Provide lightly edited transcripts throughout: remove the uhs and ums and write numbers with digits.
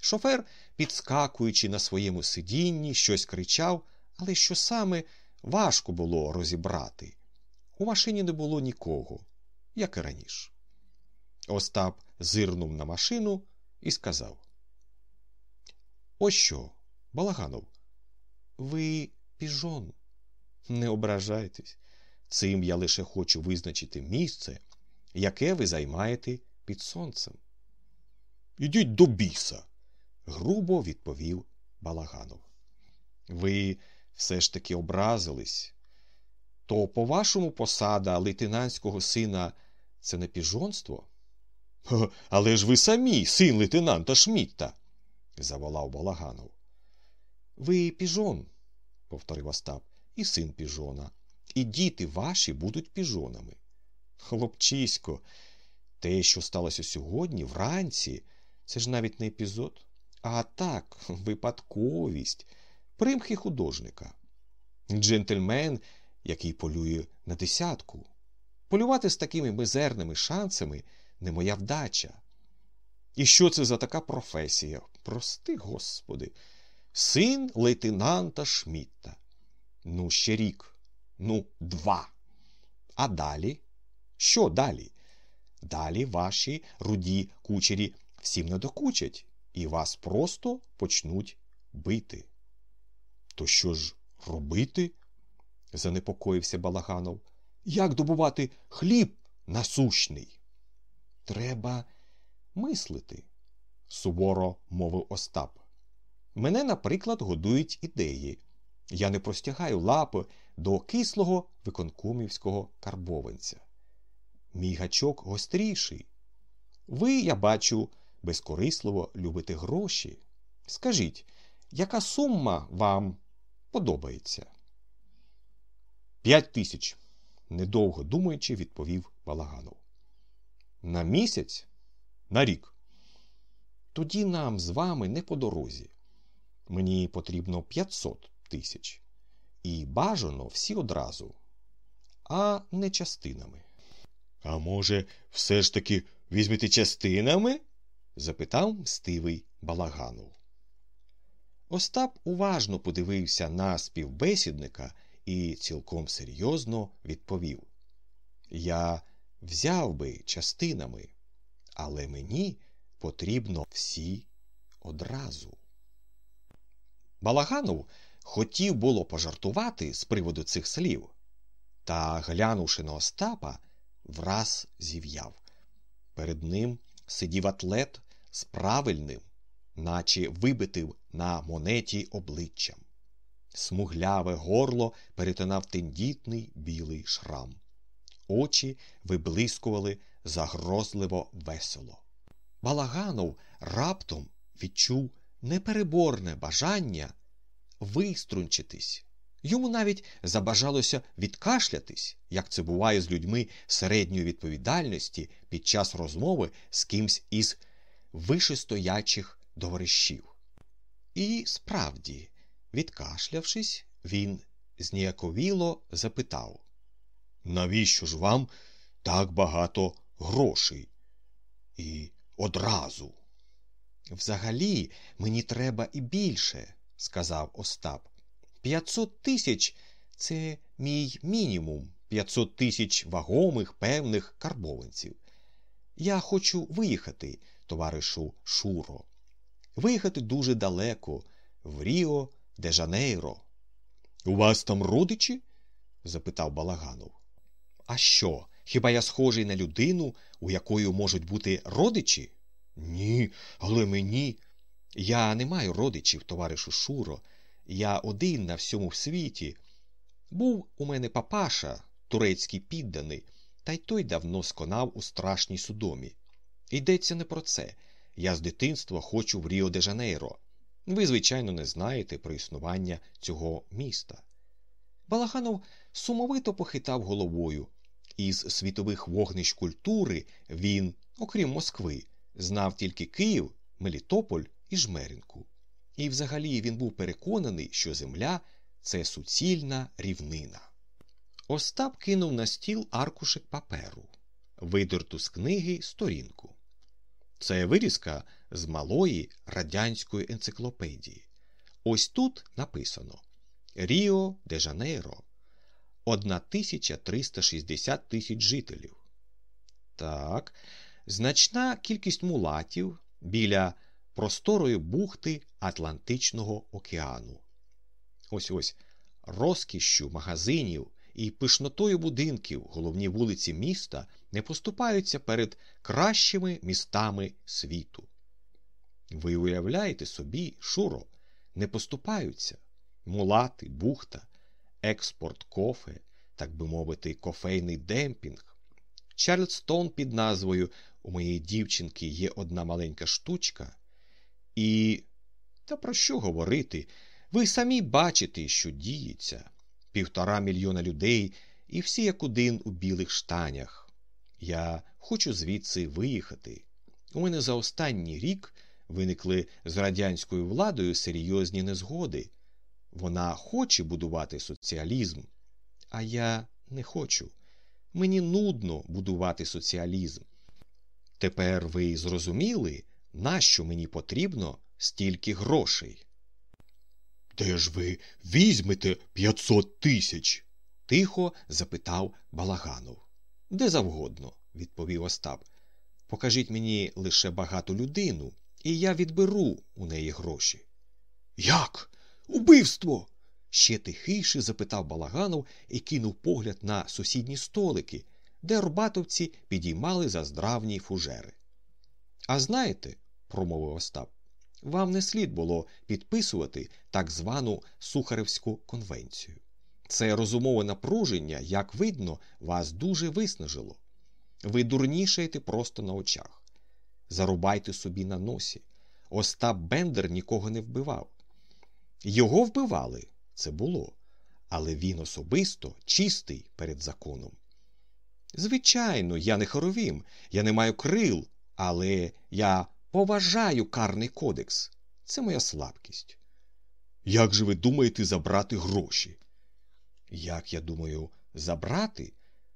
Шофер, підскакуючи на своєму сидінні, щось кричав, але що саме, важко було розібрати. У машині не було нікого, як і раніше. Остап зирнув на машину і сказав: «Ось що, Балаганов, ви піжон. Не ображайтесь. Цим я лише хочу визначити місце, яке ви займаєте під сонцем». «Ідіть до біса!» – грубо відповів Балаганов. «Ви все ж таки образились. То, по-вашому, посада лейтенантського сина – це не піжонство?» «Але ж ви самі син лейтенанта Шмідта!» – заволав Балаганов. «Ви піжон», – повторив Остап, – «і син піжона. І діти ваші будуть піжонами». «Хлопчисько, те, що сталося сьогодні, вранці, це ж навіть не епізод, а так, випадковість, примхи художника. Джентльмен, який полює на десятку. Полювати з такими мізерними шансами не моя вдача. І що це за така професія? Прости, Господи. Син лейтенанта Шмідта. Ну, ще рік. Ну, 2. А далі? Що далі? Далі ваші руді кучері всім надокучать, і вас просто почнуть бити». «То що ж робити?» – занепокоївся Балаганов. «Як добувати хліб насущний?» «Треба мислити», – суворо мовив Остап. «Мене, наприклад, годують ідеї. Я не простягаю лапи до кислого виконкомівського карбованця. Мій гачок гостріший. Ви, я бачу, безкорисливо любите гроші. Скажіть, яка сума вам подобається?» 5000, недовго думаючи, відповів Балаганов. «На місяць? На рік?» «Тоді нам з вами не по дорозі. Мені потрібно 500 тисяч. І бажано всі одразу, а не частинами». «А може, все ж таки візьмете частинами?» – запитав мстивий Балаганов. Остап уважно подивився на співбесідника і цілком серйозно відповів: «Я взяв би частинами, але мені потрібно всі одразу». Балаганов хотів було пожартувати з приводу цих слів, та, глянувши на Остапа, враз зів'яв. Перед ним сидів атлет з правильним, наче вибитим на монеті обличчям. Смугляве горло перетинав тендітний білий шрам. Очі виблискували загрозливо весело. Балаганов раптом відчув непереборне бажання виструнчитись. Йому навіть забажалося відкашлятись, як це буває з людьми середньої відповідальності під час розмови з кимсь із вишестоячих товаришів. І справді, відкашлявшись, він зніяковіло запитав: «Навіщо ж вам так багато грошей? І одразу?» «Взагалі, мені треба і більше», – сказав Остап. 500 тисяч – це мій мінімум, 500 тисяч вагомих, певних карбованців. Я хочу виїхати, товаришу Шуро. Виїхати дуже далеко, в Ріо-де-Жанейро». «У вас там родичі?» – запитав Балаганов. «А що, хіба я схожий на людину, у якої можуть бути родичі?» «Ні, але мені...» «Я не маю родичів, товаришу Шуро. Я один на всьому світі. Був у мене папаша, турецький підданий, та й той давно сконав у страшній судомі. Йдеться не про це. Я з дитинства хочу в Ріо-де-Жанейро. Ви, звичайно, не знаєте про існування цього міста». Балаганов сумовито похитав головою. Із світових вогнищ культури він, окрім Москви, знав тільки Київ, Мелітополь і Жмеринку. І взагалі він був переконаний, що земля – це суцільна рівнина. Остап кинув на стіл аркушик паперу, видерту з книги сторінку. Це вирізка з малої радянської енциклопедії. Ось тут написано Ріо-де-Жанейро. 1360 тисяч жителів. Так, значна кількість мулатів біля просторої бухти Атлантичного океану. Ось розкішшю магазинів і пишнотою будинків головні вулиці міста не поступаються перед кращими містами світу. Ви уявляєте собі, Шуро, не поступаються. Мулати, бухта, експорт кофе, так би мовити, кофейний демпінг. Чарльстон під назвою «У моєї дівчинки є одна маленька штучка». І, та про що говорити, ви самі бачите, що діється. 1,5 мільйона людей і всі як один у білих штанях. Я хочу звідси виїхати. У мене за останній рік виникли з радянською владою серйозні незгоди. Вона хоче будувати соціалізм, а я не хочу. Мені нудно будувати соціалізм. Тепер ви зрозуміли, нащо мені потрібно стільки грошей? «Де ж ви візьмете 500 тисяч?» – тихо запитав Балаганов. «Де завгодно», – відповів Остап. «Покажіть мені лише багату людину, і я відберу у неї гроші». «Як? Убивство?» – ще тихіше запитав Балаганов і кинув погляд на сусідні столики, де арбатовці підіймали заздравні фужери. «А знаєте, – промовив Остап, – вам не слід було підписувати так звану Сухаревську конвенцію. Це розумове напруження, як видно, вас дуже виснажило. Ви дурнішаєте просто на очах. Зарубайте собі на носі. Остап Бендер нікого не вбивав. Його вбивали, це було, але він особисто чистий перед законом. Звичайно, я не Хоровім, я не маю крил, але я поважаю карний кодекс. Це моя слабкість». «Як же ви думаєте забрати гроші?» «Як я думаю забрати?»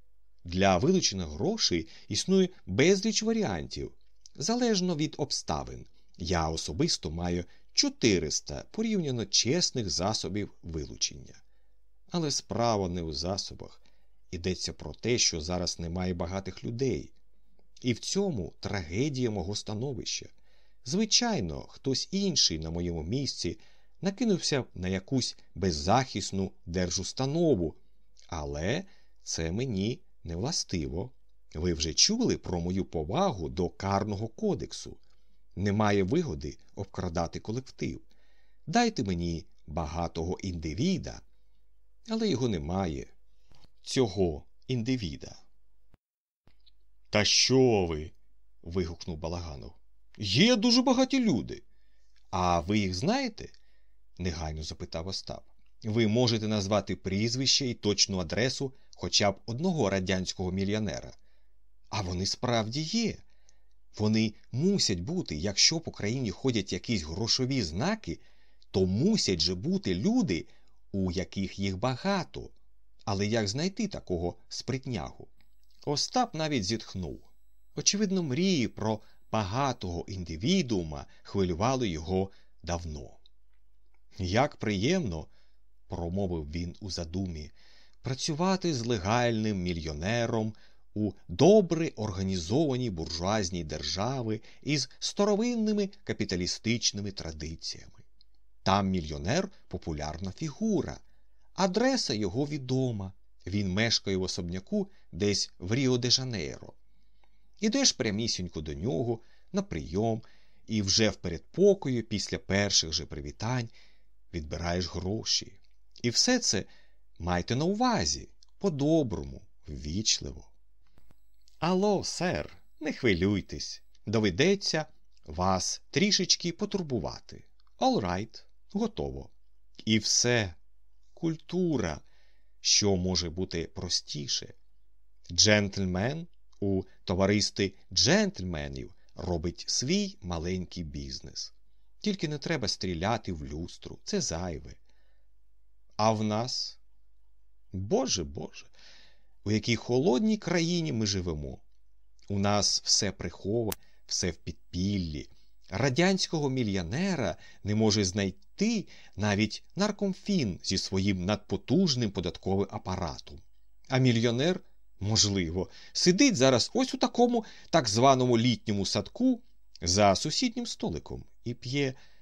Для вилучення грошей існує безліч варіантів, залежно від обставин. Я особисто маю 400 порівняно чесних засобів вилучення. Але справа не у засобах. Йдеться про те, що зараз немає багатих людей. І в цьому трагедія мого становища. Звичайно, хтось інший на моєму місці накинувся на якусь беззахисну держустанову, але це мені не властиво. Ви вже чули про мою повагу до карного кодексу. Немає вигоди обкрадати колектив. Дайте мені багатого індивіда, але його немає, цього індивіда». «Та що ви?» – вигукнув Балаганов. «Є дуже багаті люди». «А ви їх знаєте?» – негайно запитав Остап. «Ви можете назвати прізвище і точну адресу хоча б одного радянського мільйонера. А вони справді є. Вони мусять бути, якщо по країні ходять якісь грошові знаки, то мусять же бути люди, у яких їх багато. Але як знайти такого спритнягу?» Остап навіть зітхнув. Очевидно, мрії про багатого індивідуума хвилювали його давно. «Як приємно, – промовив він у задумі, – працювати з легальним мільйонером у добре організованій буржуазній державі із старовинними капіталістичними традиціями. Там мільйонер – популярна фігура. Адреса його відома. Він мешкає в особняку десь в Ріо-де-Жанейро. Ідеш прямісінько до нього на прийом і вже в передпокої після перших же привітань відбираєш гроші. І все це майте на увазі, по-доброму, ввічливо». «Алло, сер, не хвилюйтесь, доведеться вас трішечки потурбувати. All right, готово. І все. Культура. Що може бути простіше? Джентльмен у товаристві джентльменів робить свій маленький бізнес. Тільки не треба стріляти в люстру, це зайве. А в нас? Боже, у якій холодній країні ми живемо. У нас все приховано, все в підпіллі. Радянського мільйонера не може знайти навіть наркомфін зі своїм надпотужним податковим апаратом. А мільйонер, можливо, сидить зараз ось у такому так званому літньому садку за сусіднім столиком і п'є